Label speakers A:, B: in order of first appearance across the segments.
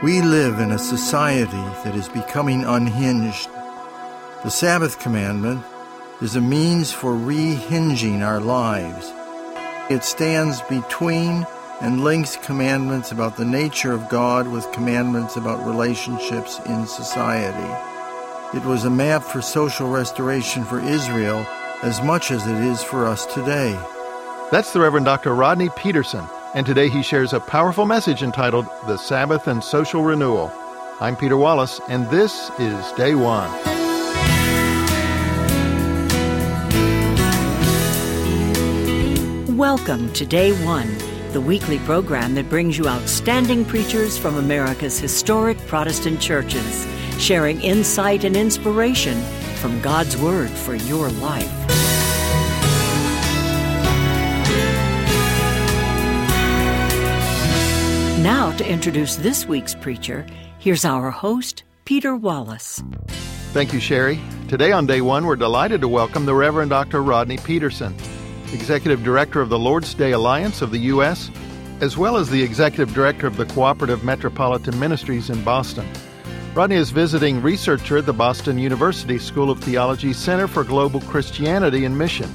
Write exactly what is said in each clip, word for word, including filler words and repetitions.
A: We live in a society that is becoming unhinged. The Sabbath commandment is a means for rehinging our lives. It stands between and links commandments about the nature of God with commandments about relationships in society. It was a map for social restoration for Israel as much as it is for us today.
B: That's the Reverend Doctor Rodney Peterson, and today he shares a powerful message entitled The Sabbath and Social Renewal. I'm Peter Wallace, and this is Day One.
C: Welcome to Day One, the weekly program that brings you outstanding preachers from America's historic Protestant churches, sharing insight and inspiration from God's Word for your life. Now, to introduce this week's preacher, here's our host, Peter Wallace.
B: Thank you, Sherry. Today on Day One, we're delighted to welcome the Reverend Doctor Rodney Peterson, Executive Director of the Lord's Day Alliance of the U S, as well as the Executive Director of the Cooperative Metropolitan Ministries in Boston. Rodney is visiting researcher at the Boston University School of Theology Center for Global Christianity and Mission.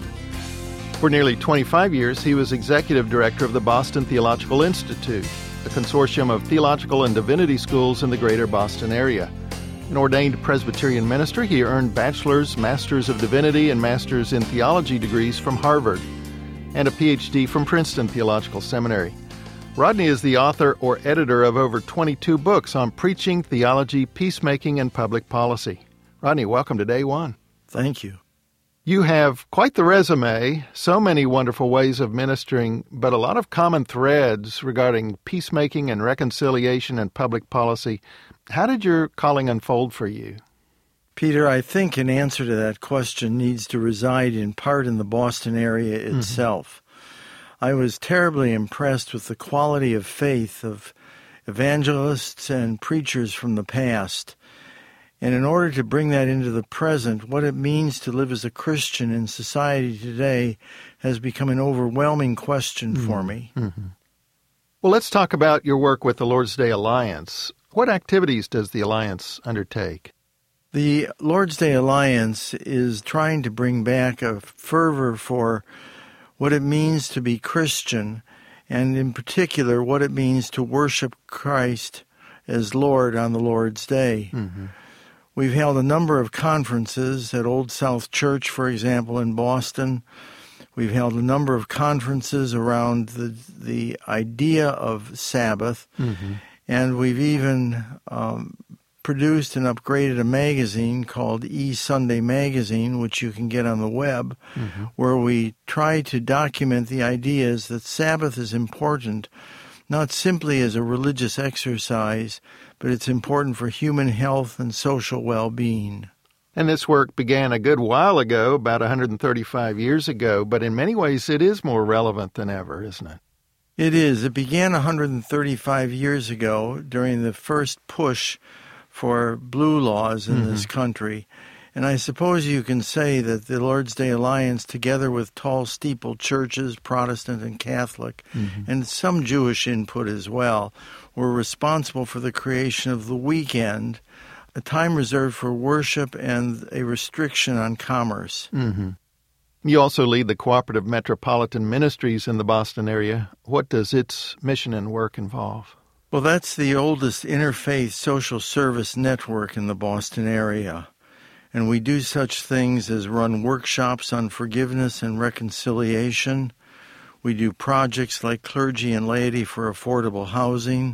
B: For nearly twenty-five years, he was Executive Director of the Boston Theological Institute, a consortium of theological and divinity schools in the greater Boston area. An ordained Presbyterian minister, he earned bachelor's, master's of divinity, and master's in theology degrees from Harvard, and a P H D from Princeton Theological Seminary. Rodney is the author or editor of over twenty-two books on preaching, theology, peacemaking, and public policy. Rodney, welcome to Day One.
A: Thank you.
B: You have quite the resume, so many wonderful ways of ministering, but a lot of common threads regarding peacemaking and reconciliation and public policy. How did your calling unfold for you?
A: Peter, I think an answer to that question needs to reside in part in the Boston area itself. Mm-hmm. I was terribly impressed with the quality of faith of evangelists and preachers from the past. And in order to bring that into the present, what it means to live as a Christian in society today has become an overwhelming question mm-hmm. for me.
B: Mm-hmm. Well, let's talk about your work with the Lord's Day Alliance. What activities does the Alliance undertake?
A: The Lord's Day Alliance is trying to bring back a fervor for what it means to be Christian, and in particular, what it means to worship Christ as Lord on the Lord's Day. Mm-hmm. We've held a number of conferences at Old South Church, for example, in Boston. We've held a number of conferences around the the idea of Sabbath, mm-hmm. and we've even um, produced and upgraded a magazine called E-Sunday Magazine, which you can get on the web, mm-hmm. where we try to document the ideas that Sabbath is important, not simply as a religious exercise, but it's important for human health and social well-being.
B: And this work began a good while ago, about one hundred thirty-five years ago, but in many ways it is more relevant than ever, isn't it?
A: It is. It began one hundred thirty-five years ago during the first push for blue laws in mm-hmm. this country. And I suppose you can say that the Lord's Day Alliance, together with tall steeple churches, Protestant and Catholic, mm-hmm. and some Jewish input as well, were responsible for the creation of the weekend, a time reserved for worship and a restriction on commerce.
B: Mm-hmm. You also lead the Cooperative Metropolitan Ministries in the Boston area. What does its mission and work involve?
A: Well, that's the oldest interfaith social service network in the Boston area. And we do such things as run workshops on forgiveness and reconciliation. We do projects like clergy and laity for affordable housing.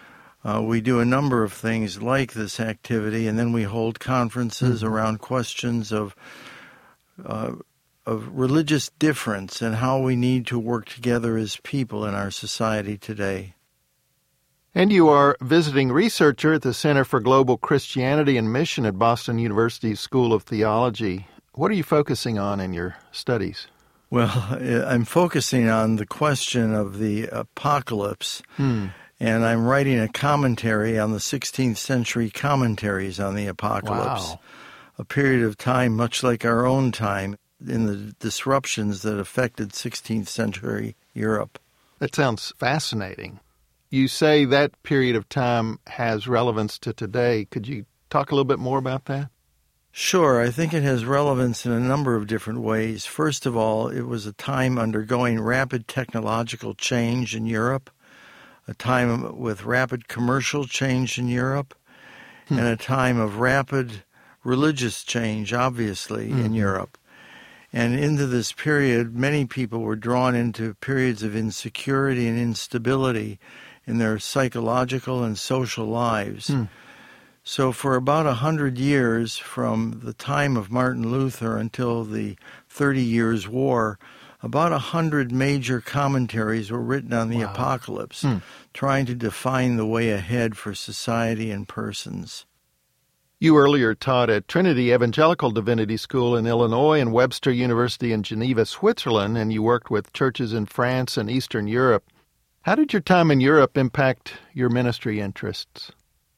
A: Uh, we do a number of things like this activity, and then we hold conferences mm-hmm. around questions of uh, of religious difference and how we need to work together as people in our society today.
B: And you are visiting researcher at the Center for Global Christianity and Mission at Boston University's School of Theology. What are you focusing on in your studies?
A: Well, I'm focusing on the question of the apocalypse, hmm. and I'm writing a commentary on the sixteenth century commentaries on the apocalypse,
B: wow.
A: a period of time much like our own time in the disruptions that affected sixteenth century Europe.
B: That sounds fascinating. You say that period of time has relevance to today. Could you talk a little bit more about that?
A: Sure. I think it has relevance in a number of different ways. First of all, it was a time undergoing rapid technological change in Europe, a time with rapid commercial change in Europe, hmm. and a time of rapid religious change, obviously, mm-hmm. in Europe. And into this period, many people were drawn into periods of insecurity and instability in their psychological and social lives. Hmm. So for about a hundred years, from the time of Martin Luther until the Thirty Years' War, about a hundred major commentaries were written on the wow. apocalypse, hmm. trying to define the way ahead for society and persons.
B: You earlier taught at Trinity Evangelical Divinity School in Illinois and Webster University in Geneva, Switzerland, and you worked with churches in France and Eastern Europe. How did your time in Europe impact your ministry interests?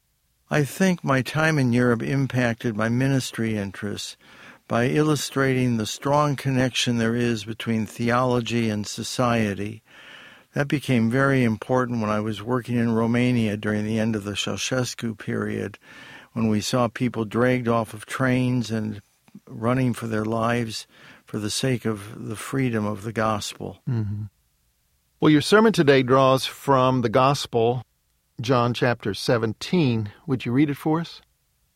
A: I think my time in Europe impacted my ministry interests by illustrating the strong connection there is between theology and society. That became very important when I was working in Romania during the end of the Ceausescu period, when we saw people dragged off of trains and running for their lives for the sake of the freedom of the gospel.
B: Mm-hmm. Well, your sermon today draws from the gospel, John chapter seventeen. Would you read it for us?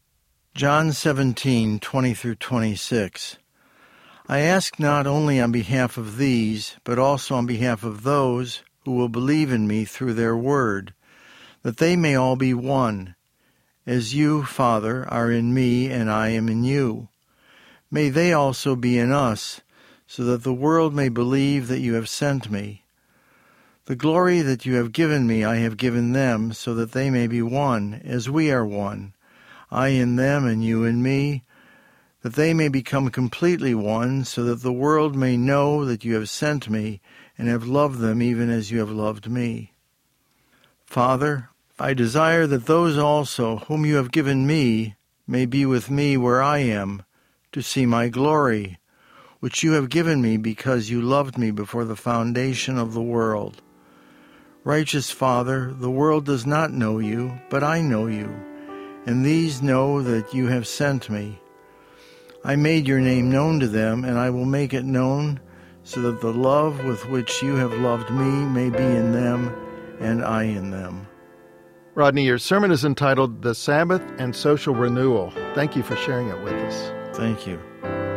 A: John seventeen, twenty through twenty-six. I ask not only on behalf of these, but also on behalf of those who will believe in me through their word, that they may all be one, as you, Father, are in me and I am in you. May they also be in us, so that the world may believe that you have sent me. The glory that you have given me I have given them, so that they may be one, as we are one, I in them and you in me, that they may become completely one, so that the world may know that you have sent me and have loved them even as you have loved me. Father, I desire that those also whom you have given me may be with me where I am, to see my glory, which you have given me because you loved me before the foundation of the world. Righteous Father, the world does not know you, but I know you, and these know that you have sent me. I made your name known to them, and I will make it known, so that the love with which you have loved me may be in them, and I in them.
B: Rodney, your sermon is entitled The Sabbath and Social Renewal. Thank you for sharing it with us.
A: Thank you.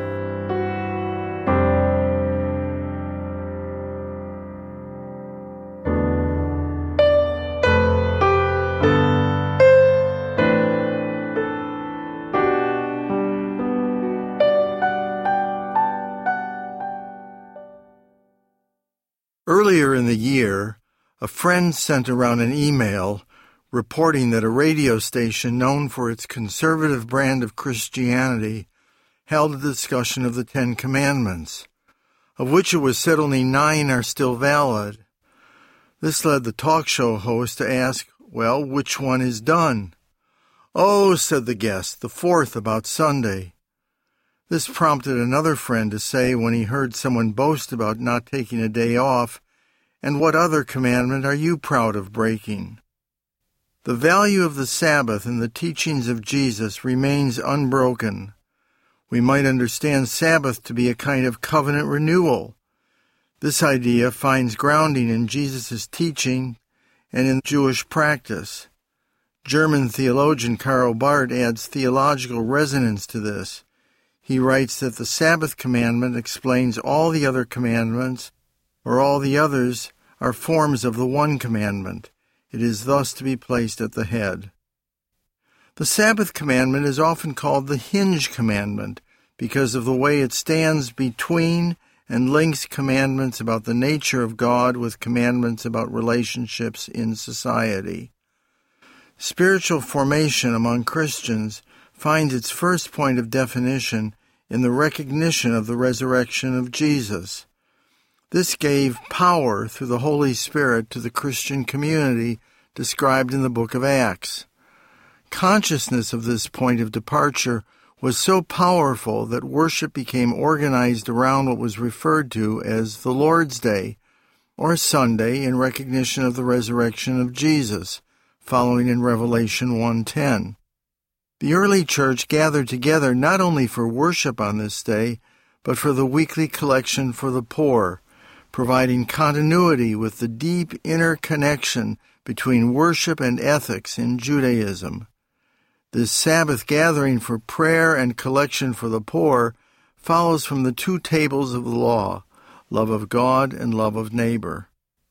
A: Earlier in the year, a friend sent around an email reporting that a radio station known for its conservative brand of Christianity held a discussion of the Ten Commandments, of which it was said only nine are still valid. This led the talk show host to ask, well, which one is done? Oh, said the guest, the fourth about Sunday. This prompted another friend to say when he heard someone boast about not taking a day off, and what other commandment are you proud of breaking? The value of the Sabbath in the teachings of Jesus remains unbroken. We might understand Sabbath to be a kind of covenant renewal. This idea finds grounding in Jesus' teaching and in Jewish practice. German theologian Karl Barth adds theological resonance to this. He writes that the Sabbath commandment explains all the other commandments, or all the others are forms of the one commandment. It is thus to be placed at the head. The Sabbath commandment is often called the hinge commandment because of the way it stands between and links commandments about the nature of God with commandments about relationships in society. Spiritual formation among Christians finds its first point of definition in the recognition of the resurrection of Jesus. This gave power through the Holy Spirit to the Christian community described in the book of Acts. Consciousness of this point of departure was so powerful that worship became organized around what was referred to as the Lord's Day, or Sunday in recognition of the resurrection of Jesus, following in Revelation one ten. The early church gathered together not only for worship on this day, but for the weekly collection for the poor, providing continuity with the deep inner connection between worship and ethics in Judaism. This Sabbath gathering for prayer and collection for the poor follows from the two tables of the law, love of God and love of neighbor.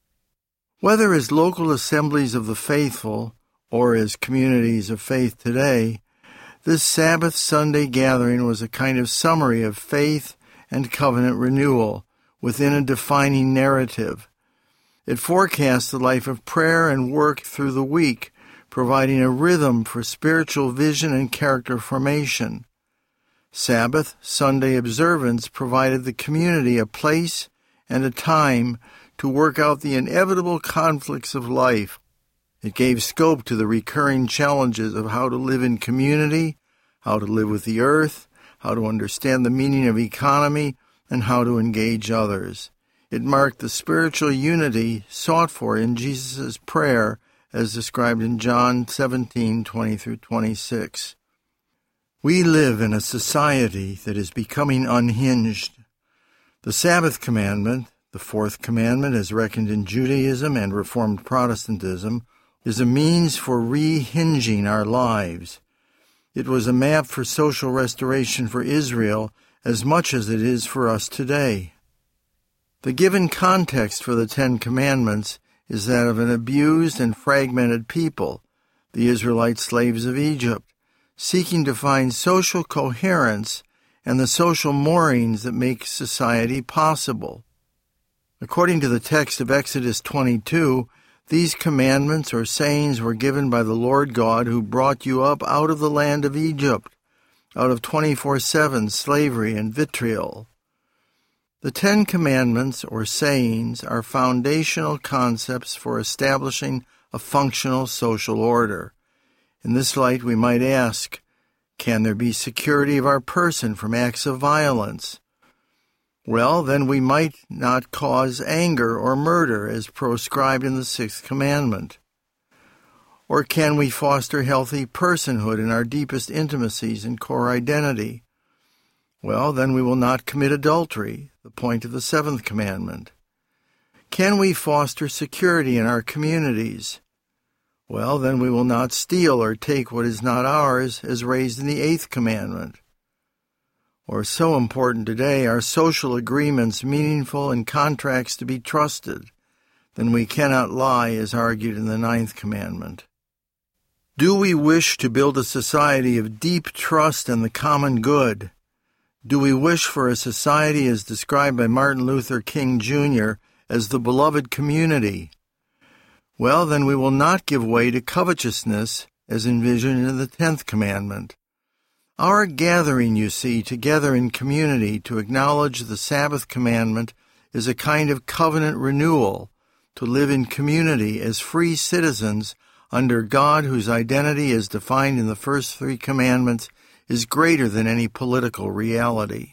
A: Whether as local assemblies of the faithful or as communities of faith today, this Sabbath Sunday gathering was a kind of summary of faith and covenant renewal within a defining narrative. It forecasts the life of prayer and work through the week, providing a rhythm for spiritual vision and character formation. Sabbath Sunday observance provided the community a place and a time to work out the inevitable conflicts of life. It gave scope to the recurring challenges of how to live in community, how to live with the earth, how to understand the meaning of economy, and how to engage others. It marked the spiritual unity sought for in Jesus' prayer as described in John seventeen twenty through twenty-six. We live in a society that is becoming unhinged. The Sabbath commandment, the fourth commandment as reckoned in Judaism and Reformed Protestantism, is a means for re-hinging our lives. It was a map for social restoration for Israel as much as it is for us today. The given context for the Ten Commandments is that of an abused and fragmented people, the Israelite slaves of Egypt, seeking to find social coherence and the social moorings that make society possible. According to the text of Exodus twenty-two, these commandments or sayings were given by the Lord God who brought you up out of the land of Egypt, out of twenty-four seven slavery and vitriol. The Ten Commandments or sayings are foundational concepts for establishing a functional social order. In this light, we might ask, can there be security of our person from acts of violence? Well, then we might not cause anger or murder as proscribed in the Sixth Commandment. Or can we foster healthy personhood in our deepest intimacies and core identity? Well, then we will not commit adultery, the point of the Seventh Commandment. Can we foster security in our communities? Well, then we will not steal or take what is not ours, as raised in the Eighth Commandment. Or so important today, are social agreements meaningful and contracts to be trusted? Then we cannot lie, as argued in the Ninth Commandment. Do we wish to build a society of deep trust in the common good? Do we wish for a society as described by Martin Luther King Junior as the beloved community? Well, then we will not give way to covetousness as envisioned in the Tenth Commandment. Our gathering, you see, together in community to acknowledge the Sabbath commandment is a kind of covenant renewal, to live in community as free citizens under God whose identity as defined in the first three commandments is greater than any political reality.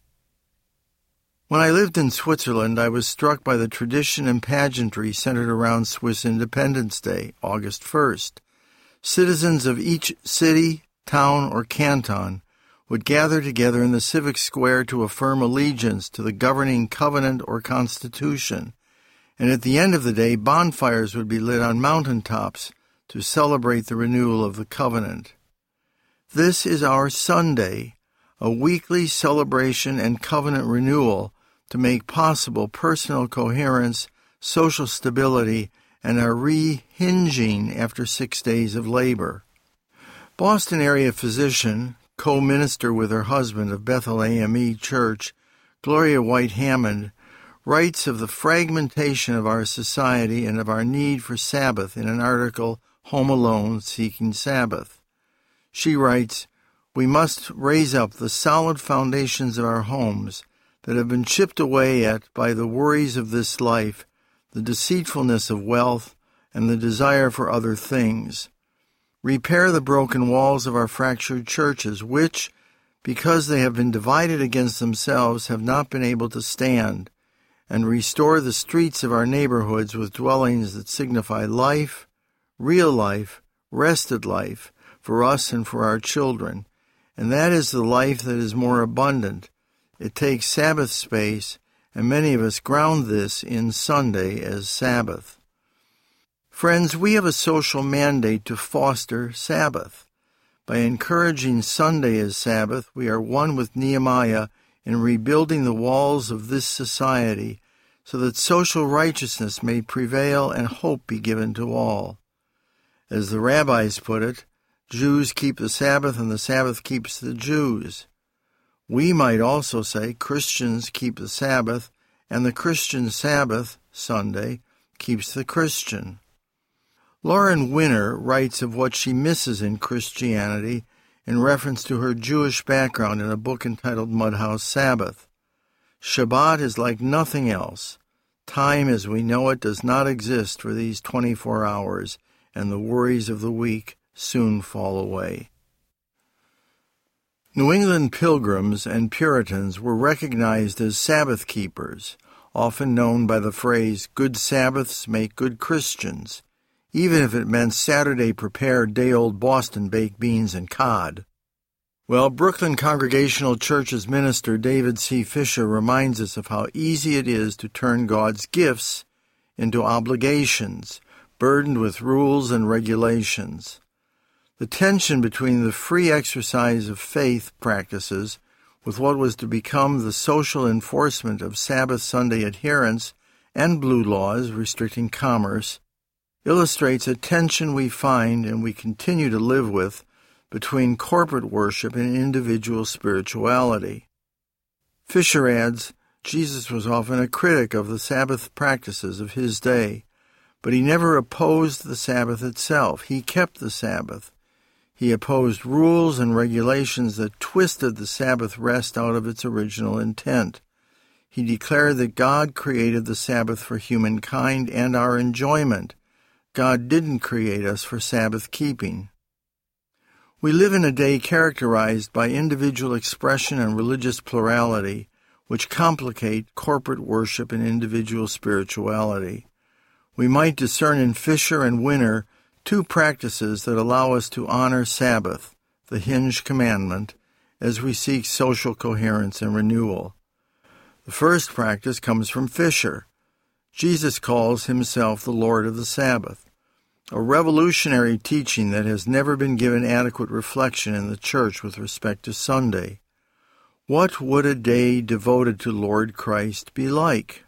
A: When I lived in Switzerland, I was struck by the tradition and pageantry centered around Swiss Independence Day, August first. Citizens of each city, town, or canton would gather together in the civic square to affirm allegiance to the governing covenant or constitution, and at the end of the day, bonfires would be lit on mountaintops to celebrate the renewal of the covenant. This is our Sunday, a weekly celebration and covenant renewal to make possible personal coherence, social stability, and a re-hinging after six days of labor. Boston area physician, co-minister with her husband of Bethel A M E Church, Gloria White Hammond, writes of the fragmentation of our society and of our need for Sabbath in an article, Home Alone, Seeking Sabbath. She writes, "We must raise up the solid foundations of our homes that have been chipped away at by the worries of this life, the deceitfulness of wealth, and the desire for other things. Repair the broken walls of our fractured churches, which, because they have been divided against themselves, have not been able to stand, and restore the streets of our neighborhoods with dwellings that signify life, real life, rested life, for us and for our children. And that is the life that is more abundant. It takes Sabbath space, and many of us ground this in Sunday as Sabbath. Friends, we have a social mandate to foster Sabbath. By encouraging Sunday as Sabbath, we are one with Nehemiah in rebuilding the walls of this society so that social righteousness may prevail and hope be given to all. As the rabbis put it, Jews keep the Sabbath and the Sabbath keeps the Jews. We might also say Christians keep the Sabbath and the Christian Sabbath, Sunday, keeps the Christian. Lauren Winner writes of what she misses in Christianity in reference to her Jewish background in a book entitled Mudhouse Sabbath. Shabbat is like nothing else. Time as we know it does not exist for these twenty-four hours, and the worries of the week soon fall away. New England Pilgrims and Puritans were recognized as Sabbath keepers, often known by the phrase, "Good Sabbaths make good Christians," even if it meant Saturday prepared day-old Boston baked beans and cod. Well, Brooklyn Congregational Church's minister David C. Fisher reminds us of how easy it is to turn God's gifts into obligations, burdened with rules and regulations. The tension between the free exercise of faith practices with what was to become the social enforcement of Sabbath Sunday adherence and blue laws restricting commerce illustrates a tension we find and we continue to live with between corporate worship and individual spirituality. Fisher adds, Jesus was often a critic of the Sabbath practices of his day, but he never opposed the Sabbath itself. He kept the Sabbath. He opposed rules and regulations that twisted the Sabbath rest out of its original intent. He declared that God created the Sabbath for humankind and our enjoyment. God didn't create us for Sabbath keeping. We live in a day characterized by individual expression and religious plurality, which complicate corporate worship and individual spirituality. We might discern in Fisher and Winner two practices that allow us to honor Sabbath, the hinge commandment, as we seek social coherence and renewal. The first practice comes from Fisher. Jesus calls himself the Lord of the Sabbath, a revolutionary teaching that has never been given adequate reflection in the church with respect to Sunday. What would a day devoted to Lord Christ be like?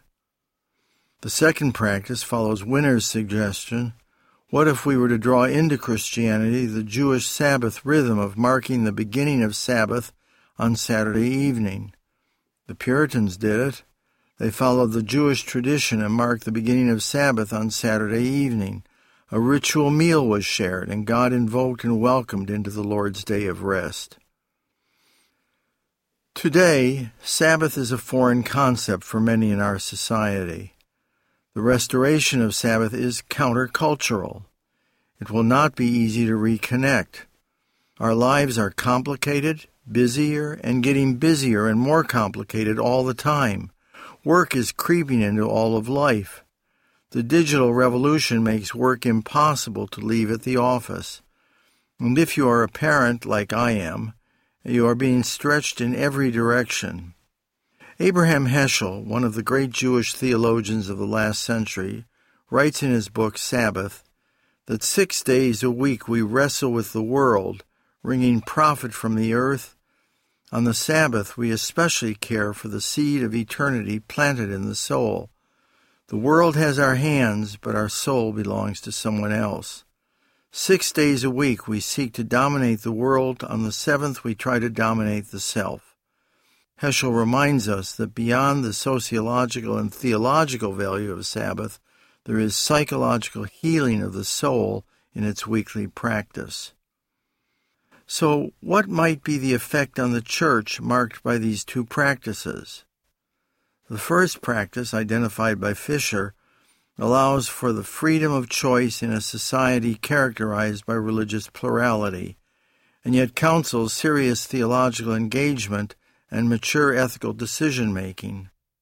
A: The second practice follows Winner's suggestion. What if we were to draw into Christianity the Jewish Sabbath rhythm of marking the beginning of Sabbath on Saturday evening? The Puritans did it. They followed the Jewish tradition and marked the beginning of Sabbath on Saturday evening. A ritual meal was shared, and God invoked and welcomed into the Lord's day of rest. Today, Sabbath is a foreign concept for many in our society. The restoration of Sabbath is countercultural. It will not be easy to reconnect. Our lives are complicated, busier, and getting busier and more complicated all the time. Work is creeping into all of life. The digital revolution makes work impossible to leave at the office. And if you are a parent like I am, you are being stretched in every direction. Abraham Heschel, one of the great Jewish theologians of the last century, writes in his book Sabbath that six days a week we wrestle with the world, wringing profit from the earth. On the Sabbath we especially care for the seed of eternity planted in the soul. The world has our hands, but our soul belongs to someone else. Six days a week we seek to dominate the world. On the seventh we try to dominate the self. Heschel reminds us that beyond the sociological and theological value of Sabbath, there is psychological healing of the soul in its weekly practice. So, what might be the effect on the church marked by these two practices? The first practice, identified by Fisher, allows for the freedom of choice in a society characterized by religious plurality, and yet counsels serious theological engagement and mature ethical decision-making.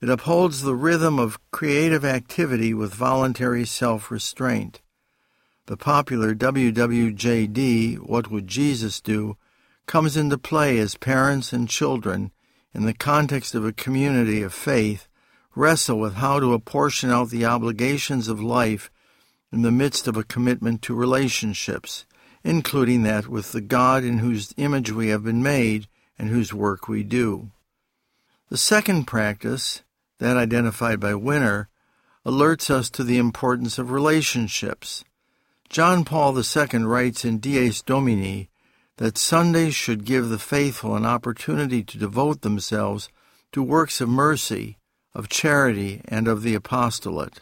A: It upholds the rhythm of creative activity with voluntary self-restraint. The popular W W J D, What Would Jesus Do?, comes into play as parents and children, in the context of a community of faith, wrestle with how to apportion out the obligations of life in the midst of a commitment to relationships, including that with the God in whose image we have been made and whose work we do. The second practice, that identified by Winner, alerts us to the importance of relationships. John Paul the Second writes in Dies Domini that Sundays should give the faithful an opportunity to devote themselves to works of mercy, of charity, and of the apostolate.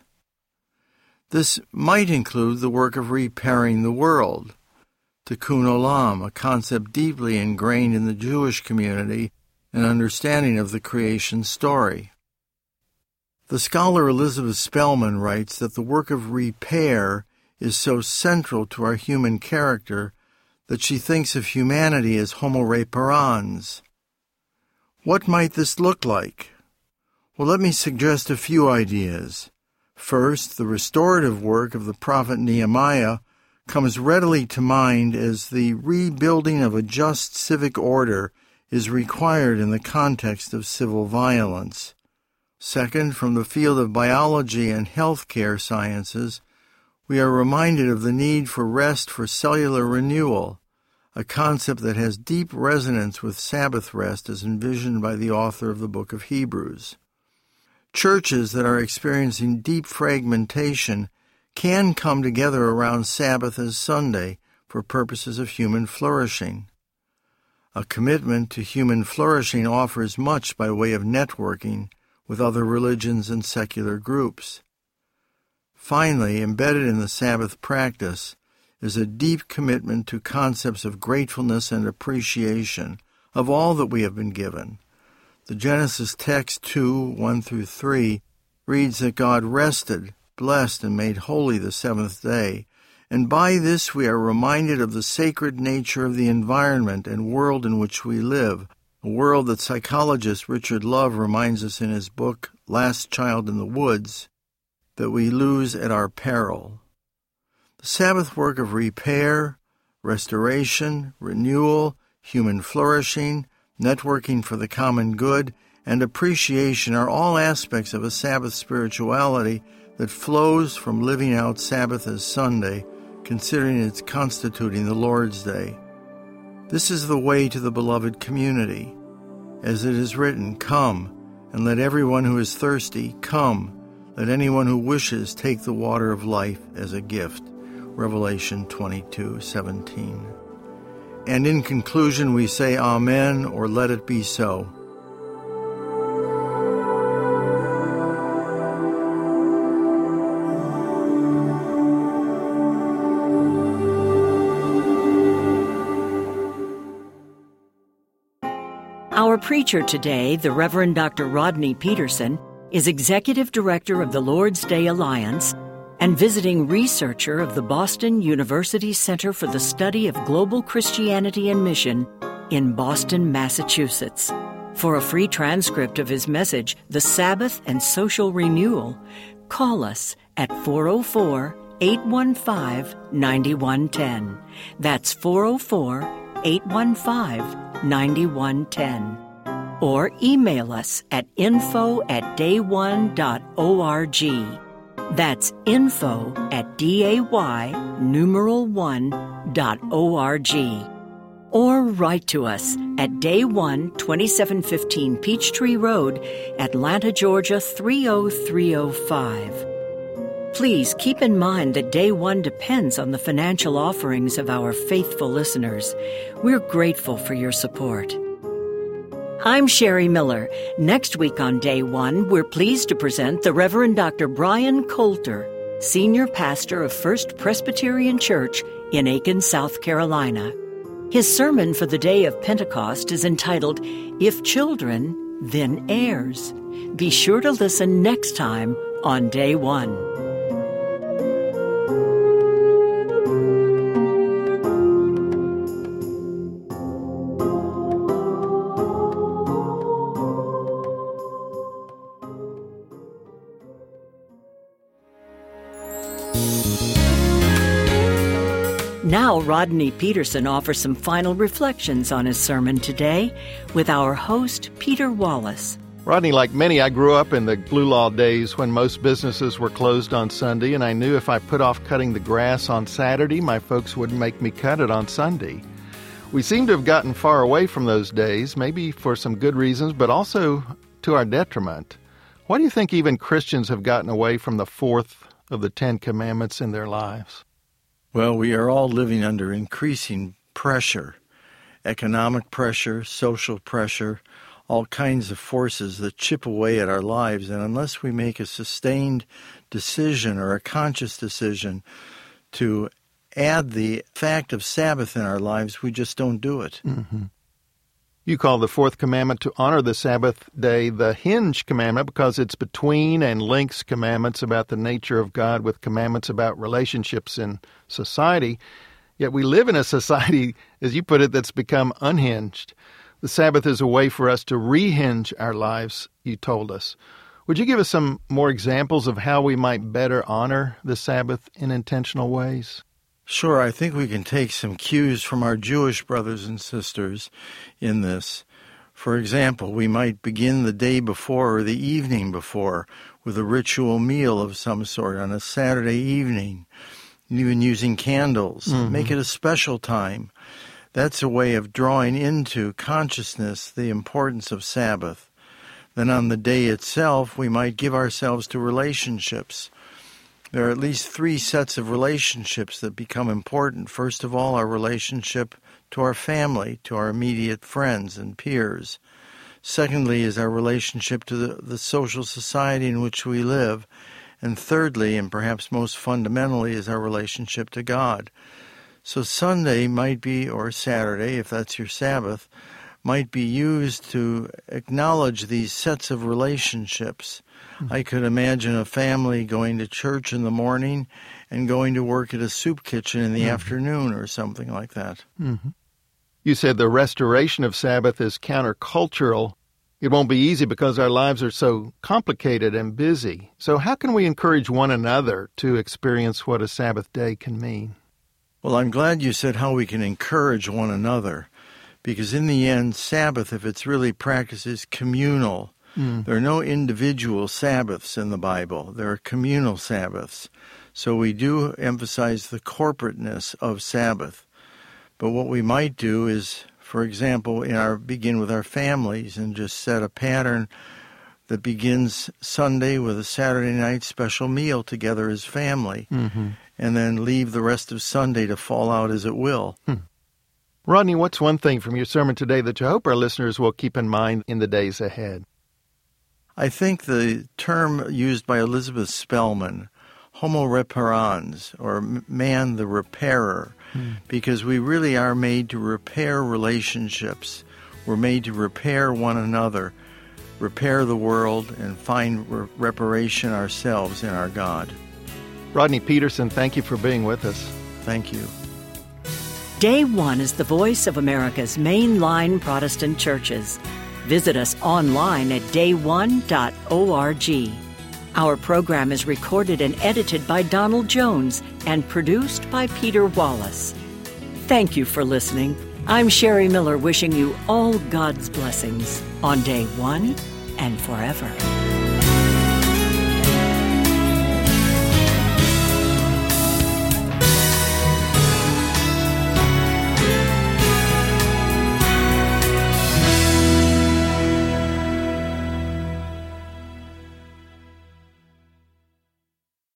A: This might include the work of repairing the world, Tikkun Olam, a concept deeply ingrained in the Jewish community and understanding of the creation story. The scholar Elizabeth Spellman writes that the work of repair is so central to our human character that she thinks of humanity as homo reparans. What might this look like? Well, let me suggest a few ideas. First, the restorative work of the prophet Nehemiah comes readily to mind as the rebuilding of a just civic order is required in the context of civil violence. Second, from the field of biology and healthcare sciences, we are reminded of the need for rest for cellular renewal, a concept that has deep resonance with Sabbath rest as envisioned by the author of the book of Hebrews. Churches that are experiencing deep fragmentation can come together around Sabbath as Sunday for purposes of human flourishing. A commitment to human flourishing offers much by way of networking with other religions and secular groups. Finally, embedded in the Sabbath practice is a deep commitment to concepts of gratefulness and appreciation of all that we have been given. The Genesis text two, one through three, reads that God rested, blessed, and made holy the seventh day, and by this we are reminded of the sacred nature of the environment and world in which we live, a world that psychologist Richard Love reminds us in his book, Last Child in the Woods, that we lose at our peril. The Sabbath work of repair, restoration, renewal, human flourishing, networking for the common good, and appreciation are all aspects of a Sabbath spirituality that flows from living out Sabbath as Sunday, considering it's constituting the Lord's Day. This is the way to the beloved community. As it is written, "Come, and let everyone who is thirsty come. Let anyone who wishes take the water of life as a gift." Revelation twenty-two seventeen. And in conclusion, we say Amen, or let it be so.
C: Our preacher today, the Reverend Doctor Rodney Peterson, is Executive Director of the Lord's Day Alliance and visiting researcher of the Boston University Center for the Study of Global Christianity and Mission in Boston, Massachusetts. For a free transcript of his message, The Sabbath and Social Renewal, call us at four oh four, eight one five, nine one one oh. That's four oh four, eight one five, nine one one oh. Or email us at info at day one dot org. That's info at day numeral one dot org. Or write to us at Day One, twenty-seven fifteen Peachtree Road, Atlanta, Georgia three oh three oh five. Please keep in mind that Day One depends on the financial offerings of our faithful listeners. We're grateful for your support. I'm Sherry Miller. Next week on Day One, we're pleased to present the Reverend Doctor Brian Coulter, Senior Pastor of First Presbyterian Church in Aiken, South Carolina. His sermon for the day of Pentecost is entitled, If Children, Then Heirs. Be sure to listen next time on Day One. Now, Rodney Peterson offers some final reflections on his sermon today with our host, Peter Wallace.
B: Rodney, like many, I grew up in the Blue Law days when most businesses were closed on Sunday, and I knew if I put off cutting the grass on Saturday, my folks wouldn't make me cut it on Sunday. We seem to have gotten far away from those days, maybe for some good reasons, but also to our detriment. Why do you think even Christians have gotten away from the fourth of the Ten Commandments in their lives?
A: Well, we are all living under increasing pressure, economic pressure, social pressure, all kinds of forces that chip away at our lives. And unless we make a sustained decision or a conscious decision to add the fact of Sabbath in our lives, we just don't do it.
B: Mm-hmm. You call the fourth commandment to honor the Sabbath day the hinge commandment because it's between and links commandments about the nature of God with commandments about relationships in society. Yet we live in a society, as you put it, that's become unhinged. The Sabbath is a way for us to rehinge our lives, you told us. Would you give us some more examples of how we might better honor the Sabbath in intentional ways?
A: Sure, I think we can take some cues from our Jewish brothers and sisters in this. For example, we might begin the day before or the evening before with a ritual meal of some sort on a Saturday evening, even using candles. Mm-hmm. Make it a special time. That's a way of drawing into consciousness the importance of Sabbath. Then on the day itself, we might give ourselves to relationships. There are at least three sets of relationships that become important. First of all, our relationship to our family, to our immediate friends and peers. Secondly is our relationship to the, the social society in which we live. And thirdly, and perhaps most fundamentally, is our relationship to God. So Sunday might be, or Saturday, if that's your Sabbath, might be used to acknowledge these sets of relationships. Mm-hmm. I could imagine a family going to church in the morning and going to work at a soup kitchen in the mm-hmm. afternoon or something like that.
B: Mm-hmm. You said the restoration of Sabbath is countercultural. It won't be easy because our lives are so complicated and busy. So how can we encourage one another to experience what a Sabbath day can mean?
A: Well, I'm glad you said how we can encourage one another, because in the end, Sabbath, if it's really practiced, is communal. Mm. There are no individual Sabbaths in the Bible. There are communal Sabbaths. So we do emphasize the corporateness of Sabbath. But what we might do is, for example, in our begin with our families and just set a pattern that begins Sunday with a Saturday night special meal together as family, mm-hmm. and then leave the rest of Sunday to fall out as it will.
B: Hmm. Rodney, what's one thing from your sermon today that you hope our listeners will keep in mind in the days ahead?
A: I think the term used by Elizabeth Spellman, homo reparans, or man the repairer, hmm. because we really are made to repair relationships. We're made to repair one another, repair the world, and find re- reparation ourselves in our God.
B: Rodney Peterson, thank you for being with us.
A: Thank you.
C: Day One is the voice of America's mainline Protestant churches. Visit us online at day one dot org. Our program is recorded and edited by Donald Jones and produced by Peter Wallace. Thank you for listening. I'm Sherry Miller wishing you all God's blessings on Day One and forever.